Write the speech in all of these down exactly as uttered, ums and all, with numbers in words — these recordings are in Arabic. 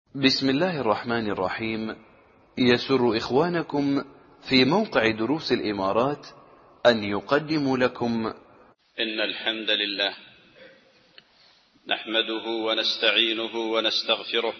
بسم الله الرحمن الرحيم. يسر إخوانكم في موقع دروس الإمارات أن يقدموا لكم إن الحمد لله نحمده ونستعينه ونستغفره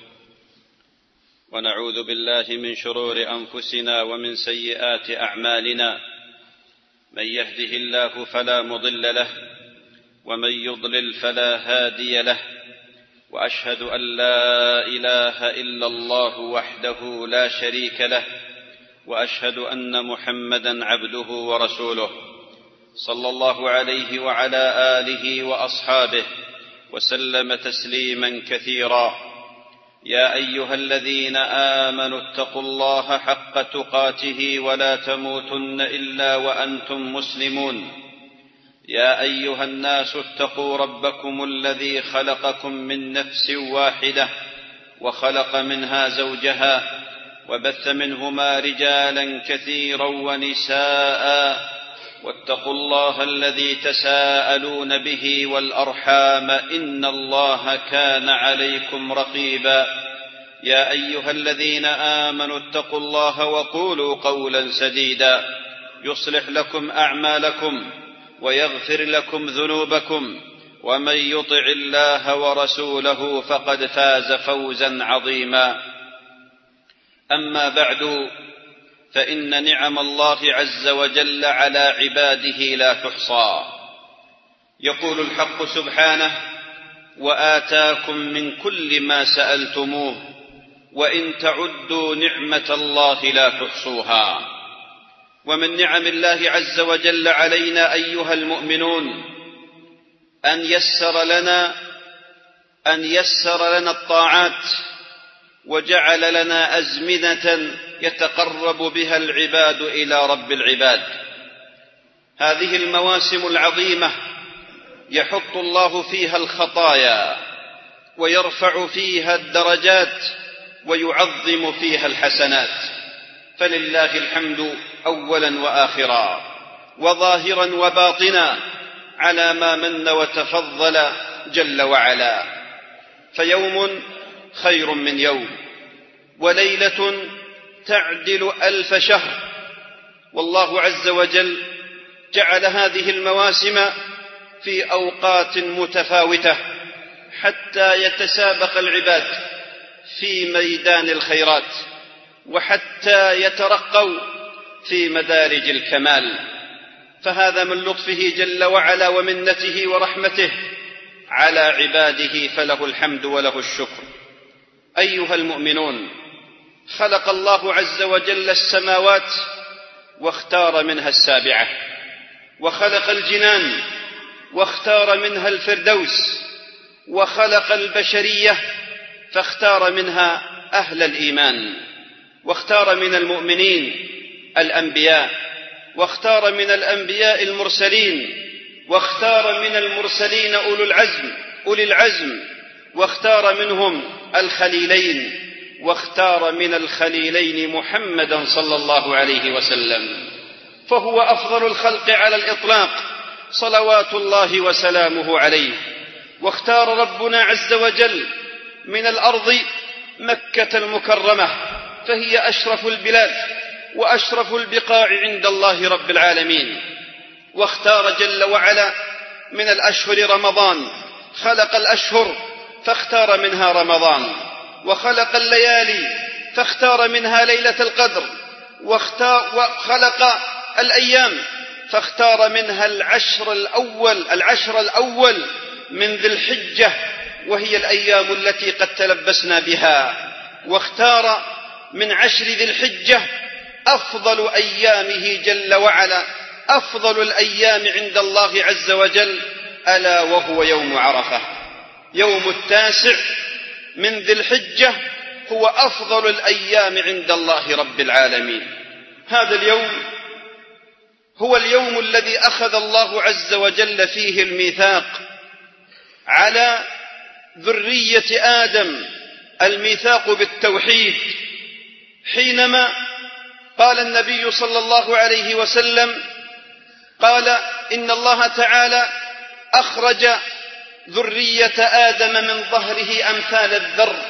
ونعوذ بالله من شرور أنفسنا ومن سيئات أعمالنا، من يهده الله فلا مضل له ومن يضلل فلا هادي له، وأشهد أن لا إله إلا الله وحده لا شريك له، وأشهد أن محمدًا عبده ورسوله صلى الله عليه وعلى آله وأصحابه وسلم تسليمًا كثيرا. يا أيها الذين آمنوا اتقوا الله حق تقاته ولا تموتن إلا وأنتم مسلمون. يا أيها الناس اتقوا ربكم الذي خلقكم من نفس واحدة وخلق منها زوجها وبث منهما رجالا كثيرا ونساء، واتقوا الله الذي تساءلون به والأرحام إن الله كان عليكم رقيبا. يا أيها الذين آمنوا اتقوا الله وقولوا قولا سديدا يصلح لكم أعمالكم ويغفر لكم ذنوبكم، ومن يطع الله ورسوله فقد فاز فوزا عظيما. أما بعد، فإن نعم الله عز وجل على عباده لا تحصى. يقول الحق سبحانه: وآتاكم من كل ما سألتموه وإن تعدوا نعمة الله لا تحصوها. ومن نعم الله عز وجل علينا أيها المؤمنون أن يسر لنا أن يسر لنا الطاعات، وجعل لنا أزمنة يتقرب بها العباد إلى رب العباد. هذه المواسم العظيمة يحط الله فيها الخطايا ويرفع فيها الدرجات ويعظم فيها الحسنات، فلله الحمد أولا وآخرا وظاهرا وباطنا على ما من وتفضل جل وعلا. فيوم خير من يوم، وليلة تعدل ألف شهر. والله عز وجل جعل هذه المواسم في أوقات متفاوتة حتى يتسابق العباد في ميدان الخيرات، وحتى يترقوا في مدارج الكمال. فهذا من لطفه جل وعلا ومنته ورحمته على عباده، فله الحمد وله الشكر. أيها المؤمنون، خلق الله عز وجل السماوات واختار منها السابعة، وخلق الجنان واختار منها الفردوس، وخلق البشرية فاختار منها أهل الإيمان، واختار من المؤمنين الأنبياء، واختار من الأنبياء المرسلين، واختار من المرسلين أولو العزم أولي العزم، واختار منهم الخليلين، واختار من الخليلين محمدا صلى الله عليه وسلم، فهو أفضل الخلق على الإطلاق صلوات الله وسلامه عليه. واختار ربنا عز وجل من الأرض مكة المكرمة، فهي أشرف البلاد وأشرف البقاع عند الله رب العالمين. واختار جل وعلا من الأشهر رمضان، خلق الأشهر فاختار منها رمضان، وخلق الليالي فاختار منها ليلة القدر، وخلق الأيام فاختار منها العشر الأول العشر الأول من ذي الحجة، وهي الأيام التي قد تلبسنا بها. واختار من عشر ذي الحجة أفضل أيامه جل وعلا، أفضل الأيام عند الله عز وجل، ألا وهو يوم عرفة. يوم التاسع من ذي الحجة هو أفضل الأيام عند الله رب العالمين. هذا اليوم هو اليوم الذي أخذ الله عز وجل فيه الميثاق على ذرية آدم، الميثاق بالتوحيد، حينما قال النبي صلى الله عليه وسلم: قال إن الله تعالى أخرج ذرية آدم من ظهره أمثال الذر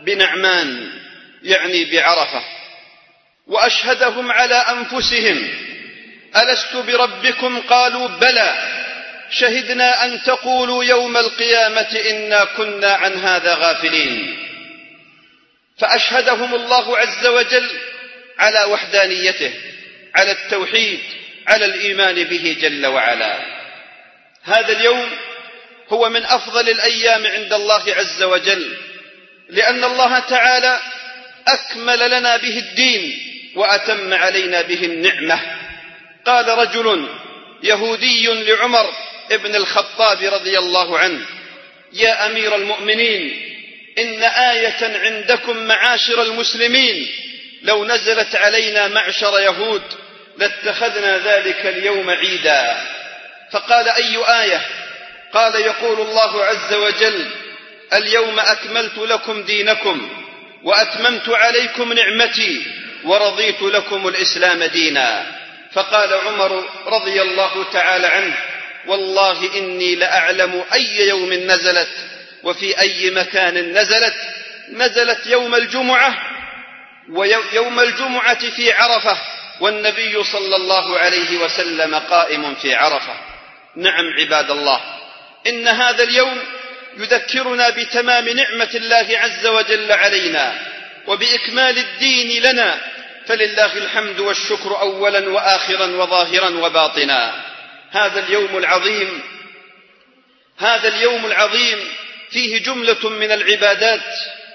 بنعمان يعني بعرفة، وأشهدهم على أنفسهم: ألست بربكم؟ قالوا بلى، شهدنا أن تقولوا يوم القيامة إنا كنا عن هذا غافلين. فأشهدهم الله عز وجل على وحدانيته، على التوحيد، على الإيمان به جل وعلا. هذا اليوم هو من أفضل الأيام عند الله عز وجل، لأن الله تعالى أكمل لنا به الدين وأتم علينا به النعمة. قال رجل يهودي لعمر ابن الخطاب رضي الله عنه: يا أمير المؤمنين، إن آية عندكم معاشر المسلمين لو نزلت علينا معشر يهود لاتخذنا ذلك اليوم عيدا. فقال: أي آية؟ قال: يقول الله عز وجل: اليوم أكملت لكم دينكم وأتممت عليكم نعمتي ورضيت لكم الإسلام دينا. فقال عمر رضي الله تعالى عنه: والله إني لأعلم أي يوم نزلت وفي أي مكان نزلت. نزلت يوم الجمعة، ويوم الجمعة في عرفة، والنبي صلى الله عليه وسلم قائم في عرفة. نعم عباد الله، إن هذا اليوم يذكرنا بتمام نعمة الله عز وجل علينا وبإكمال الدين لنا، فلله الحمد والشكر أولا وآخرا وظاهرا وباطنا. هذا اليوم العظيم هذا اليوم العظيم فيه جملة من العبادات،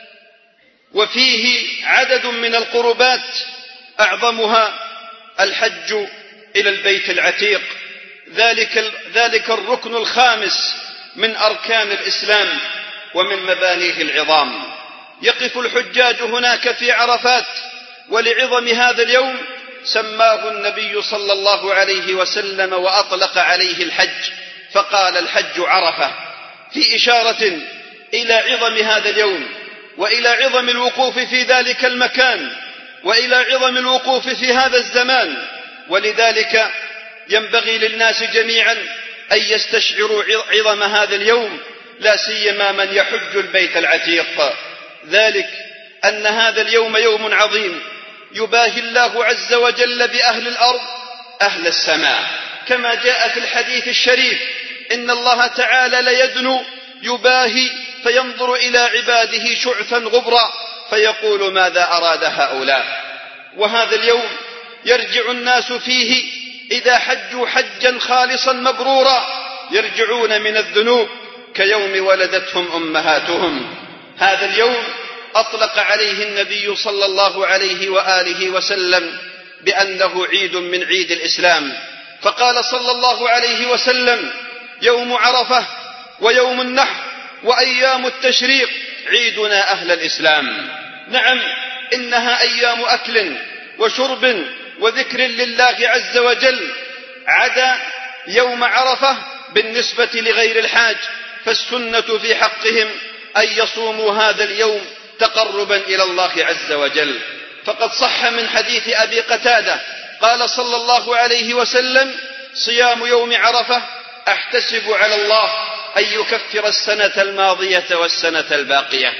وفيه عدد من القربات، أعظمها الحج إلى البيت العتيق، ذلك, ذلك الركن الخامس من أركان الإسلام ومن مبانيه العظام. يقف الحجاج هناك في عرفات، ولعظم هذا اليوم سماه النبي صلى الله عليه وسلم وأطلق عليه الحج، فقال: الحج عرفة، في إشارة إلى عظم هذا اليوم وإلى عظم الوقوف في ذلك المكان وإلى عظم الوقوف في هذا الزمان. ولذلك ينبغي للناس جميعا أن يستشعروا عظم هذا اليوم، لا سيما من يحج البيت العتيق، ذلك أن هذا اليوم يوم عظيم يباهي الله عز وجل بأهل الأرض أهل السماء، كما جاء في الحديث الشريف: إن الله تعالى ليدنو يباهي فينظر إلى عباده شعثا غبرا فيقول: ماذا أراد هؤلاء؟ وهذا اليوم يرجع الناس فيه إذا حجوا حجا خالصا مبرورا، يرجعون من الذنوب كيوم ولدتهم أمهاتهم. هذا اليوم أطلق عليه النبي صلى الله عليه وآله وسلم بأنه عيد من عيد الإسلام، فقال صلى الله عليه وسلم: يوم عرفة ويوم النحر وأيام التشريق عيدنا أهل الإسلام. نعم، إنها أيام أكل وشرب وذكر لله عز وجل، عدا يوم عرفة بالنسبة لغير الحاج، فالسنة في حقهم أن يصوموا هذا اليوم تقربا إلى الله عز وجل. فقد صح من حديث أبي قتادة قال صلى الله عليه وسلم: صيام يوم عرفة أحتسب على الله أن يكفر السنة الماضية والسنة الباقية.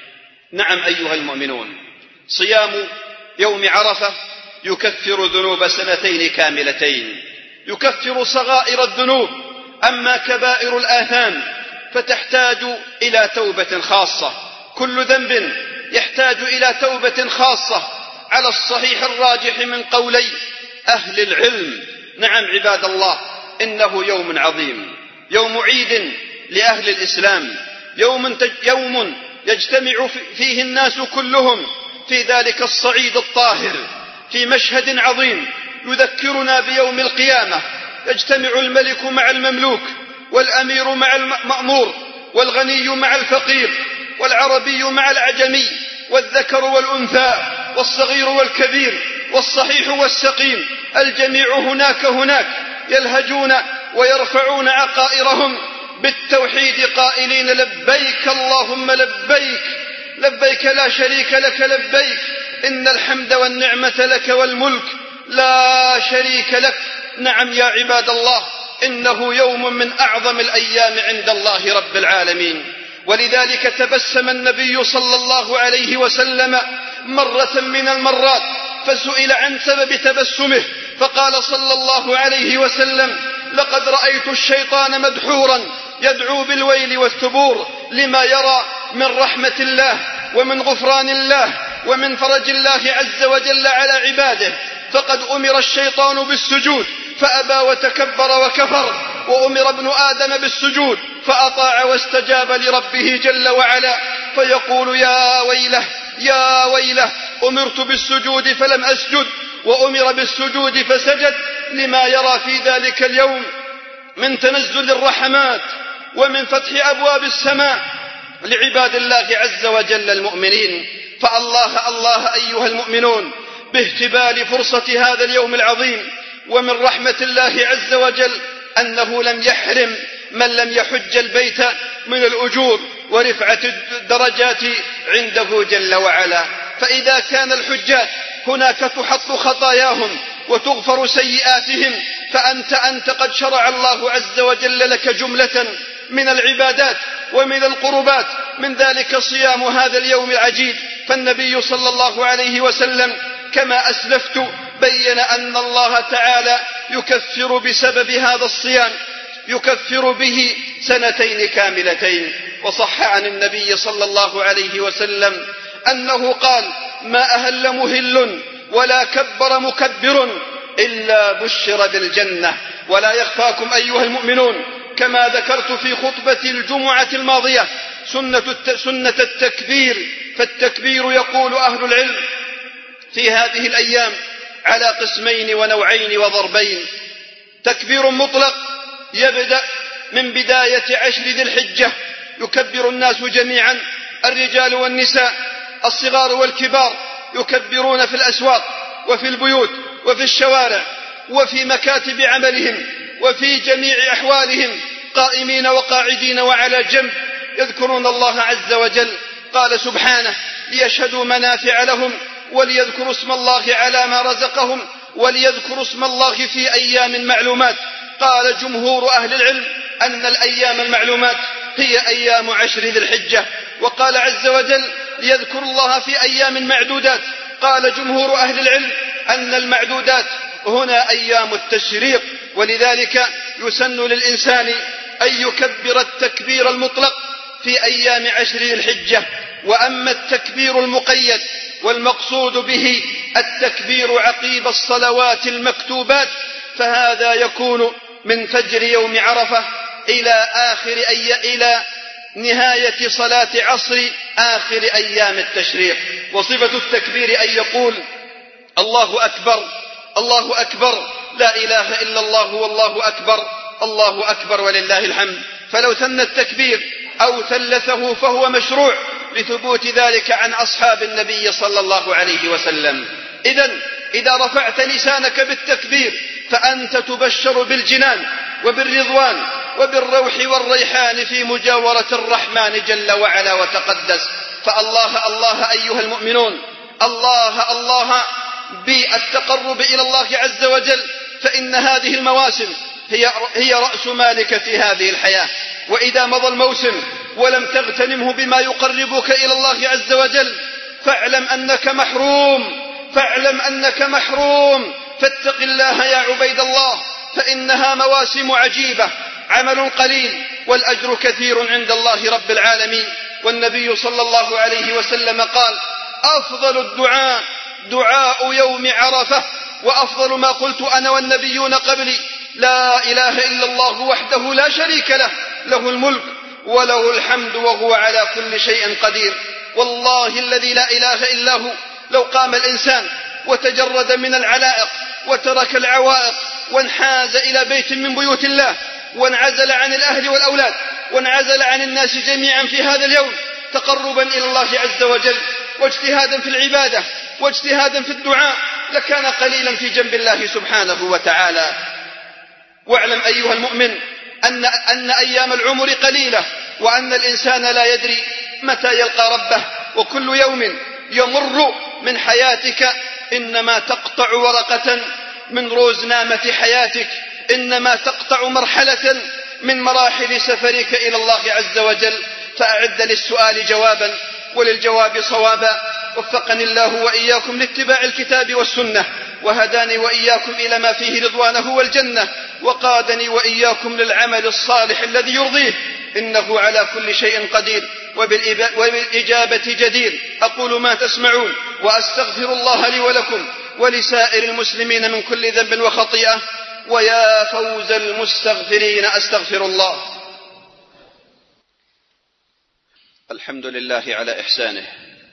نعم أيها المؤمنون، صيام يوم عرفة يكفر ذنوب سنتين كاملتين، يكفر صغائر الذنوب، أما كبائر الآثام فتحتاج إلى توبة خاصة، كل ذنب يحتاج إلى توبة خاصة على الصحيح الراجح من قولي أهل العلم. نعم عباد الله، إنه يوم عظيم، يوم عيد لأهل الإسلام، يوم, يوم يجتمع فيه الناس كلهم في ذلك الصعيد الطاهر في مشهد عظيم يذكرنا بيوم القيامة. يجتمع الملك مع المملوك، والأمير مع المأمور، والغني مع الفقير، والعربي مع العجمي، والذكر والأنثى، والصغير والكبير، والصحيح والسقيم، الجميع هناك هناك يلهجون ويرفعون عقائرهم بالتوحيد قائلين: لبيك اللهم لبيك، لبيك لا شريك لك لبيك، إن الحمد والنعمة لك والملك لا شريك لك. نعم يا عباد الله، إنه يوم من أعظم الأيام عند الله رب العالمين، ولذلك تبسم النبي صلى الله عليه وسلم مرة من المرات فسئل عن سبب تبسمه فقال صلى الله عليه وسلم: لقد رأيت الشيطان مدحورا يدعو بالويل والثبور لما يرى من رحمة الله ومن غفران الله ومن فرج الله عز وجل على عباده، فقد أمر الشيطان بالسجود فأبى وتكبر وكفر، وأمر ابن آدم بالسجود فأطاع واستجاب لربه جل وعلا، فيقول: يا ويله يا ويله، أمرت بالسجود فلم أسجد، وأمر بالسجود فسجد، لما يرى في ذلك اليوم من تنزل الرحمات ومن فتح أبواب السماء لعباد الله عز وجل المؤمنين. فالله الله أيها المؤمنون باهتبال فرصة هذا اليوم العظيم، ومن رحمة الله عز وجل أنه لم يحرم من لم يحج البيت من الأجور ورفعة الدرجات عنده جل وعلا. فإذا كان الحجاج هناك تحط خطاياهم وتغفر سيئاتهم، فأنت أنت قد شرع الله عز وجل لك جملة من العبادات ومن القربات، من ذلك صيام هذا اليوم العجيب. فالنبي صلى الله عليه وسلم كما أسلفت بين أن الله تعالى يكفر بسبب هذا الصيام، يكفر به سنتين كاملتين. وصح عن النبي صلى الله عليه وسلم أنه قال: ما أهل مهل ولا كبر مكبر إلا بشر بالجنة. ولا يخفاكم أيها المؤمنون كما ذكرت في خطبة الجمعة الماضية سنة, سنة التكبير، فالتكبير يقول أهل العلم في هذه الأيام على قسمين ونوعين وضربين: تكبير مطلق يبدأ من بداية عشر ذي الحجة، يكبر الناس جميعا، الرجال والنساء الصغار والكبار، يكبرون في الأسواق وفي البيوت وفي الشوارع وفي مكاتب عملهم وفي جميع أحوالهم، قائمين وقاعدين وعلى جنب، يذكرون الله عز وجل. قال سبحانه: ليشهدوا منافع لهم وليذكروا اسم الله على ما رزقهم وليذكروا اسم الله في أيام معلومات. قال جمهور أهل العلم أن الأيام المعلومات هي أيام عشر ذي الحجة. وقال عز وجل: ليذكروا الله في أيام معدودات. قال جمهور أهل العلم أن المعدودات هنا أيام التشريق، ولذلك يسن للإنسان أن يكبر التكبير المطلق في أيام عشر ذي الحجة. وأما التكبير المقيد والمقصود به التكبير عقيب الصلوات المكتوبات، فهذا يكون من فجر يوم عرفة إلى آخر أي إلى نهاية صلاة عصر آخر أيام التشريق. وصفة التكبير أن يقول: الله أكبر الله أكبر لا إله إلا الله والله أكبر الله أكبر ولله الحمد. فلو ثنى التكبير أو ثلثه فهو مشروع لثبوت ذلك عن أصحاب النبي صلى الله عليه وسلم. إذن إذا رفعت لسانك بالتكبير فأنت تبشر بالجنان وبالرضوان وبالروح والريحان في مجاورة الرحمن جل وعلا وتقدس. فالله الله أيها المؤمنون، الله الله بالتقرب إلى الله عز وجل، فإن هذه المواسم هي, هي رأس مالك في هذه الحياة. وإذا مضى الموسم ولم تغتنمه بما يقربك إلى الله عز وجل فاعلم أنك محروم فاعلم أنك محروم فاتق الله يا عبيد الله، فإنها مواسم عجيبة، عمل قليل والأجر كثير عند الله رب العالمين. والنبي صلى الله عليه وسلم قال: أفضل الدعاء دعاء يوم عرفة، وأفضل ما قلت أنا والنبيون قبلي لا إله إلا الله وحده لا شريك له، له الملك وله الحمد وهو على كل شيء قدير. والله الذي لا إله إلا هو لو قام الإنسان وتجرد من العلائق وترك العوائق وانحاز إلى بيت من بيوت الله وانعزل عن الأهل والأولاد وانعزل عن الناس جميعا في هذا اليوم تقربا إلى الله عز وجل واجتهادا في العبادة واجتهادا في الدعاء، لكان قليلا في جنب الله سبحانه وتعالى. واعلم أيها المؤمن أن, أن أيام العمر قليلة، وأن الإنسان لا يدري متى يلقى ربه، وكل يوم يمر من حياتك إنما تقطع ورقة من روزنامة حياتك، إنما تقطع مرحلة من مراحل سفرك إلى الله عز وجل. فأعد للسؤال جوابا وللجواب صوابا. وفقني الله وإياكم لاتباع الكتاب والسنة، وهداني وإياكم إلى ما فيه رضوانه والجنة، وقادني وإياكم للعمل الصالح الذي يرضيه، إنه على كل شيء قدير وبالإجابة جدير. أقول ما تسمعون وأستغفر الله لي ولكم ولسائر المسلمين من كل ذنب وخطيئة، ويا فوز المستغفرين أستغفر الله. الحمد لله على إحسانه،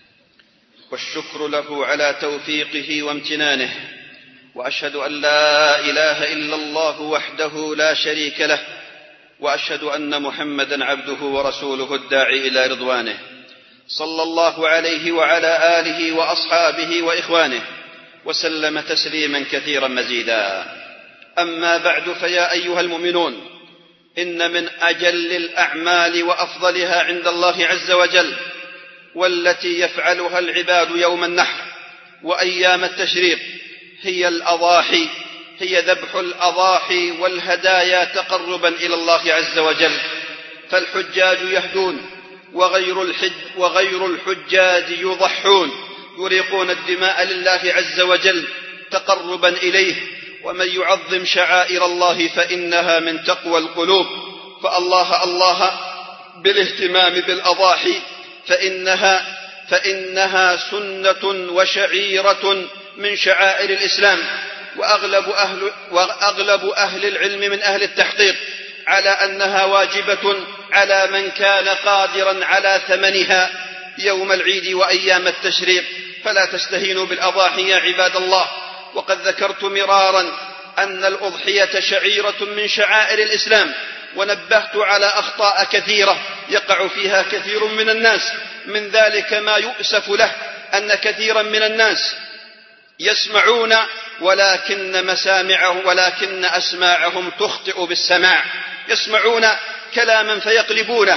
والشكر له على توفيقه وامتنانه، وأشهد أن لا إله إلا الله وحده لا شريك له، وأشهد أن محمدا عبده ورسوله الداعي إلى رضوانه، صلى الله عليه وعلى آله وأصحابه وإخوانه وسلم تسليما كثيرا مزيدا. أما بعد، فيا أيها المؤمنون، إن من أجل الأعمال وأفضلها عند الله عز وجل، والتي يفعلها العباد يوم النحر وأيام التشريق، هي الأضاحي، هي ذبح الأضاحي والهدايا تقربا إلى الله عز وجل. فالحجاج يهدون وغير, الحج وغير الحجاج يضحون، يريقون الدماء لله عز وجل تقربا إليه. ومن يعظم شعائر الله فإنها من تقوى القلوب. فالله الله بالاهتمام بالأضاحي، فإنها, فإنها سنة وشعيرة من شعائر الإسلام. وأغلب أهل, وأغلب أهل العلم من أهل التحقيق على أنها واجبة على من كان قادرا على ثمنها يوم العيد وأيام التشريق. فلا تستهينوا بالأضاحي يا عباد الله. وقد ذكرت مرارا أن الأضحية شعيرة من شعائر الإسلام، ونبهت على أخطاء كثيرة يقع فيها كثير من الناس. من ذلك ما يؤسف له أن كثيرا من الناس يسمعون ولكن مسامعهم ولكن أسماعهم تخطئ بالسماع، يسمعون كلاما فيقلبونه،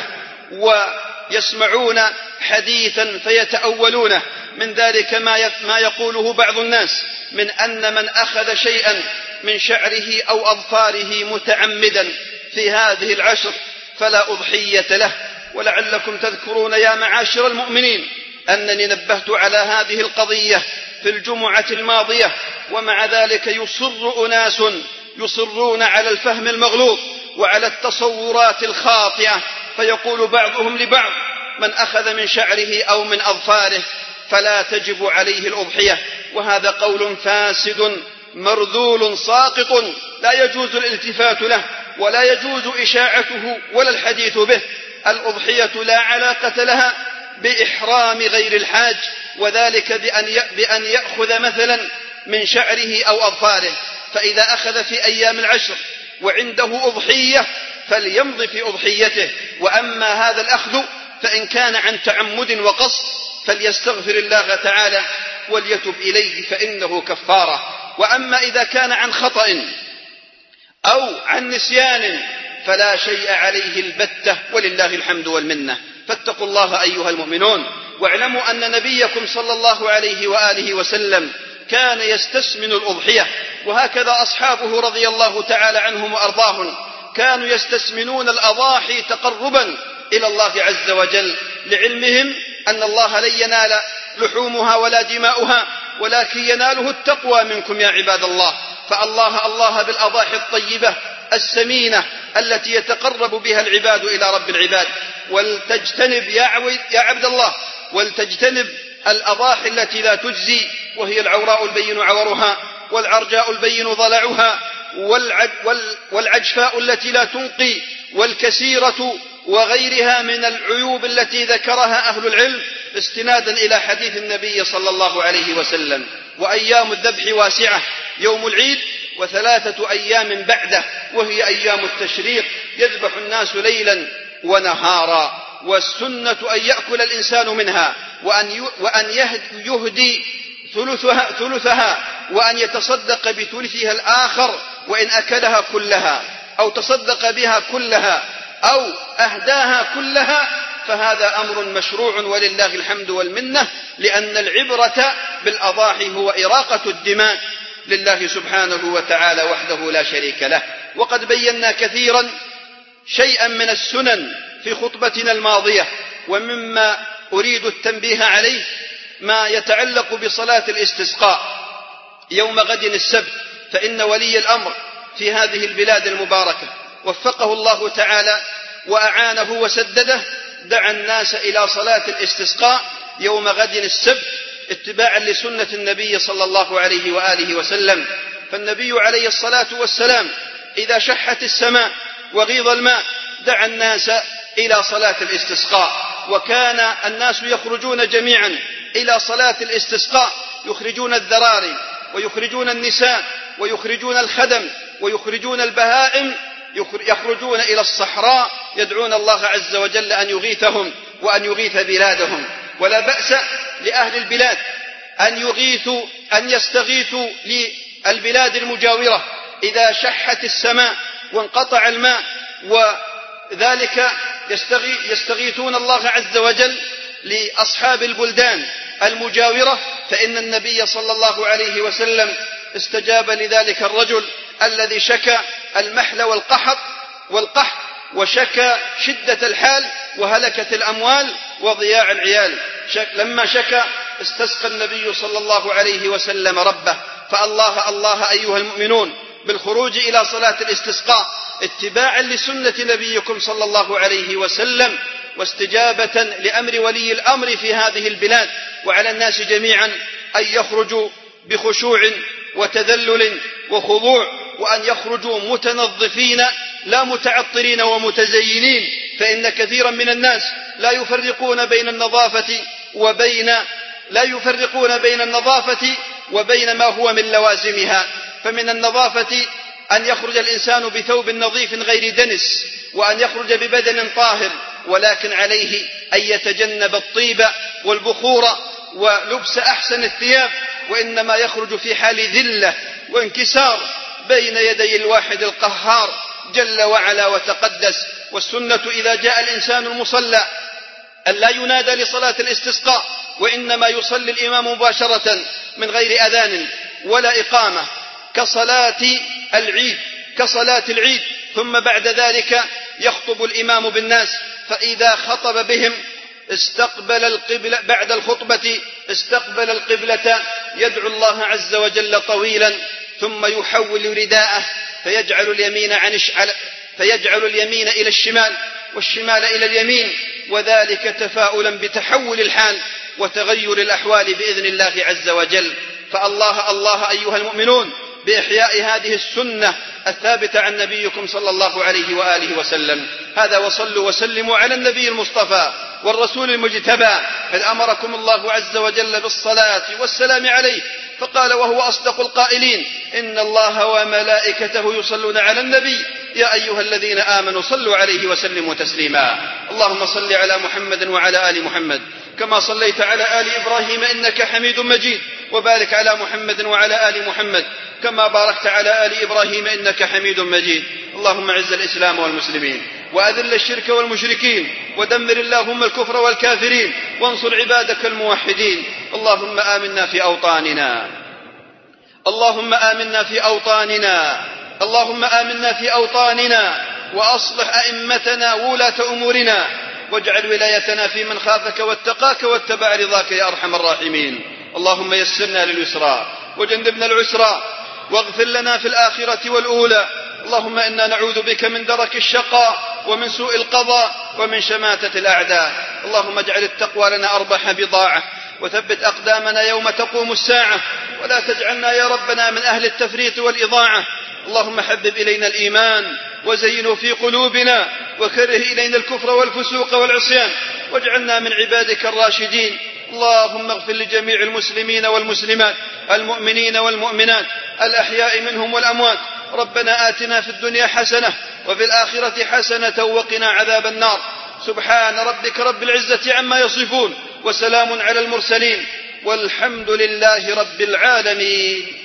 ويسمعون حديثا فيتأولونه. من ذلك ما يقوله بعض الناس من أن من أخذ شيئا من شعره أو أظفاره متعمدا في هذه العشر فلا أضحية له. ولعلكم تذكرون يا معاشر المؤمنين أنني نبهت على هذه القضية في الجمعة الماضية، ومع ذلك يصر أناس يصرون على الفهم المغلوط وعلى التصورات الخاطئة، فيقول بعضهم لبعض: من أخذ من شعره أو من أظفاره فلا تجب عليه الأضحية. وهذا قول فاسد مرذول ساقط لا يجوز الالتفات له ولا يجوز إشاعته ولا الحديث به. الأضحية لا علاقة لها بإحرام غير الحاج، وذلك بأن يأخذ مثلا من شعره أو أظفاره. فإذا أخذ في أيام العشر وعنده أضحية فليمضي في أضحيته. وأما هذا الأخذ فإن كان عن تعمد وقصد فليستغفر الله تعالى وليتب إليه فإنه كفارة. وأما إذا كان عن خطأ أو عن نسيان فلا شيء عليه البتة، ولله الحمد والمنة. فاتقوا الله أيها المؤمنون، واعلموا أن نبيكم صلى الله عليه وآله وسلم كان يستسمن الأضحية، وهكذا أصحابه رضي الله تعالى عنهم وأرضاهم كانوا يستسمنون الأضاحي تقربا إلى الله عز وجل، لعلمهم أن الله لن ينال لحومها ولا دماؤها ولكن يناله التقوى منكم يا عباد الله. فالله الله بالأضاحي الطيبة السمينة التي يتقرب بها العباد إلى رب العباد. ولتجتنب يا عبد الله ولتجتنب الأضاحي التي لا تجزي، وهي العوراء البين عورها، والعرجاء البين ضلعها، والعجفاء التي لا تنقي، والكسيرة، وغيرها من العيوب التي ذكرها أهل العلم استنادا إلى حديث النبي صلى الله عليه وسلم. وأيام الذبح واسعة: يوم العيد وثلاثة أيام بعده، وهي أيام التشريق، يذبح الناس ليلا ونهارا. والسنة أن يأكل الإنسان منها، وأن وأن يهدي ثلثها, ثلثها وأن يتصدق بثلثها الآخر وإن أكلها كلها أو تصدق بها كلها أو أهداها كلها، فهذا أمر مشروع ولله الحمد والمنة، لأن العبرة بالأضاحي هو إراقة الدماء لله سبحانه وتعالى وحده لا شريك له. وقد بينا كثيرا شيئا من السنن في خطبتنا الماضية، ومما أريد التنبيه عليه ما يتعلق بصلاة الاستسقاء يوم غد السبت. فإن ولي الأمر في هذه البلاد المباركة وفقه الله تعالى وأعانه وسدده دعا الناس إلى صلاة الاستسقاء يوم غد السبت اتباعا لسنة النبي صلى الله عليه وآله وسلم. فالنبي عليه الصلاة والسلام إذا شحت السماء وغيض الماء دعا الناس إلى صلاة الاستسقاء، وكان الناس يخرجون جميعا إلى صلاة الاستسقاء، يخرجون الذراري ويخرجون النساء ويخرجون الخدم ويخرجون البهائم، يخرجون إلى الصحراء يدعون الله عز وجل أن يغيثهم وأن يغيث بلادهم. ولا بأس لأهل البلاد أن يغيثوا أن يستغيثوا للبلاد المجاورة إذا شحت السماء وانقطع الماء، وذلك يستغيثون الله عز وجل لأصحاب البلدان المجاورة، فإن النبي صلى الله عليه وسلم استجاب لذلك الرجل الذي شكى المحل والقحط والقحط وشكى شدة الحال وهلكة الأموال وضياع العيال. شك لما شكى استسقى النبي صلى الله عليه وسلم ربه. فالله الله أيها المؤمنون بالخروج إلى صلاة الاستسقاء اتباعا لسنة نبيكم صلى الله عليه وسلم واستجابة لأمر ولي الأمر في هذه البلاد، وعلى الناس جميعا أن يخرجوا بخشوع وتذلل وخضوع، وأن يخرجوا متنظفين لا متعطرين ومتزينين، فإن كثيرا من الناس لا يفرقون بين النظافة وبين لا يفرقون بين النظافة وبين ما هو من لوازمها. فمن النظافة أن يخرج الإنسان بثوب نظيف غير دنس، وأن يخرج ببدن طاهر، ولكن عليه أن يتجنب الطيب والبخور ولبس أحسن الثياب، وإنما يخرج في حال ذلة وانكسار بين يدي الواحد القهار جل وعلا وتقدس. والسنة إذا جاء الإنسان المصلى أن لا ينادى لصلاة الاستسقاء، وإنما يصلي الإمام مباشرة من غير أذان ولا إقامة كصلاة العيد كصلاة العيد ثم بعد ذلك يخطب الإمام بالناس، فإذا خطب بهم استقبل القبلة بعد الخطبة استقبل القبلة يدعو الله عز وجل طويلا، ثم يحول رداءه فيجعل اليمين عن فيجعل اليمين إلى الشمال والشمال إلى اليمين، وذلك تفاؤلا بتحول الحال وتغير الأحوال بإذن الله عز وجل. فالله الله أيها المؤمنون بإحياء هذه السنة الثابتة عن نبيكم صلى الله عليه وآله وسلم. هذا وصلوا وسلموا على النبي المصطفى والرسول المجتبى، إذ أمركم الله عز وجل بالصلاة والسلام عليه، فقال وهو أصدق القائلين إن الله وملائكته يصلون على النبي يا أيها الذين آمنوا صلوا عليه وسلموا تسليما. اللهم صل على محمد وعلى آل محمد كما صليت على آل إبراهيم إنك حميد مجيد، وبارك على محمد وعلى آل محمد كما باركت على آل إبراهيم إنك حميد مجيد. اللهم اعز الإسلام والمسلمين وأذل الشرك والمشركين ودمر اللهم الكفر والكافرين وانصر عبادك الموحدين. اللهم آمنا في أوطاننا اللهم آمنا في أوطاننا اللهم آمنا في أوطاننا وأصلح أئمتنا وولاة أمورنا، واجعل ولايتنا في من خافك واتقاك واتبع رضاك يا أرحم الراحمين. اللهم يسرنا لليسرى وجنبنا العسرى واغفر لنا في الآخرة والأولى. اللهم إنا نعوذ بك من درك الشقاء ومن سوء القضاء ومن شماتة الأعداء. اللهم اجعل التقوى لنا أربح بضاعة، وثبت أقدامنا يوم تقوم الساعة، ولا تجعلنا يا ربنا من أهل التفريط والإضاعة. اللهم حبب إلينا الإيمان وزينه في قلوبنا، وكره إلينا الكفر والفسوق والعصيان، واجعلنا من عبادك الراشدين. اللهم اغفر لجميع المسلمين والمسلمات المؤمنين والمؤمنات الأحياء منهم والأموات. ربنا آتنا في الدنيا حسنة وفي الآخرة حسنة وقنا عذاب النار. سبحان ربك رب العزة عما يصفون، وسلام على المرسلين، والحمد لله رب العالمين.